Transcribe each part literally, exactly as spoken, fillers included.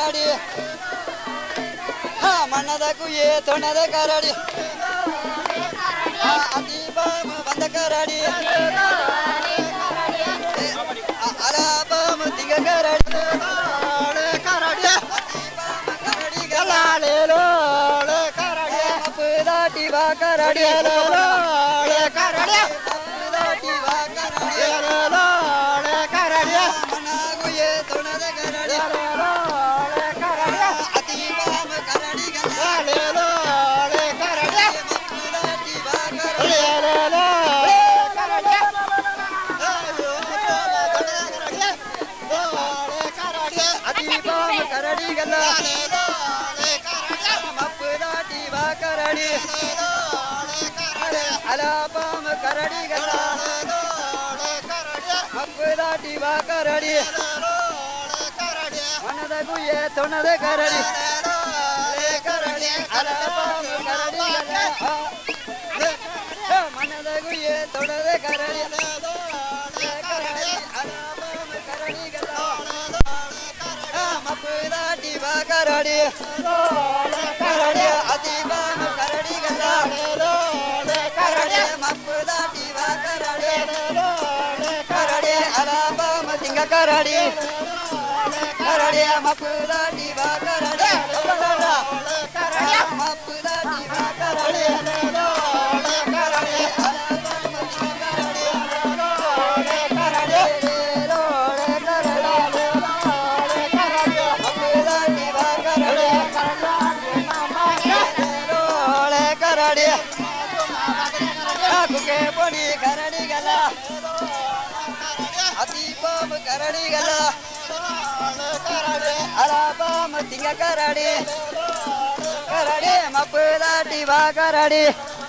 கரடி மன்னதக்கு ஏ தொனத கரடி அதீபம் வந்த கரடி அலாபம் திக கரடி கரடி கரடி கலாலேலோ கரடி அப்பதாட்டி வா கரடி கரடி அப்பதாட்டி வா கரடி கரடி மன்னகு ஏ தொனத கரடி கரடி அதீபம் கரடி கலாலேலோ கரடி அப்பதாட்டி வா கரடி அதீபம் கரடி கலாலேலோ அப்பதாட்டி வா கரடி அலாபம் கரடி கலாலேலோ அப்பதாட்டி வா கரடி மனதகு ஏ தொனத கரடி கரடி அலாபம் கரடி மனதகு ஏ தொனத கரடி கரடி அலாபம் கரடி அப்பதாட்டி வா கரடி கரடி அதீபம் கரடி கலாலேலோ கரடி அப்பதாட்டி வா கரடி கரடி அலாபம் திங்க கரடி கரடி அப்பதாட்டி வா கரடி கரடி அப்பதாட்டி வா கரடி கரடி அலாபம் திங்க கரடி கரடி அப்பதாட்டி வா கரடி கரடி குகே பொடி கரடி கலா அதீபம் கரடி கலா அலாபம் திங்க கரடி கரடி அப்பதாட்டி வா கரடி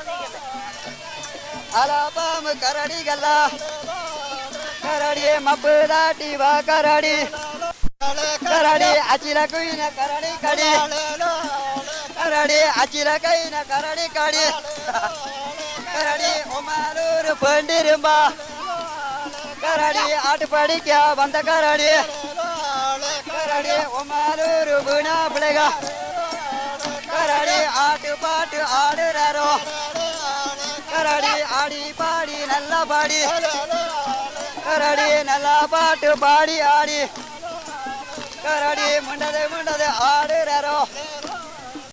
அலாபம் கரடி கலா கரடி அப்பதாட்டி வா கரடி கரடி அச்சில குயின கரடி கடி கரடி அச்சில கைன கரடி கடி கரடி உமாலூர் பண்டிரும்பா கரடி ஆட்டு படிக்க வந்த கரடி கரடி உமாலூர் வீணா பிள்ளைக கரடி ஆட்டு பாட்டு ஆடுறாரோ கரடி ஆடி பாடி நல்லா பாடி கரடி நல்லா பாட்டு பாடி ஆடி கரடி முண்டது முண்டது ஆடுறாரோ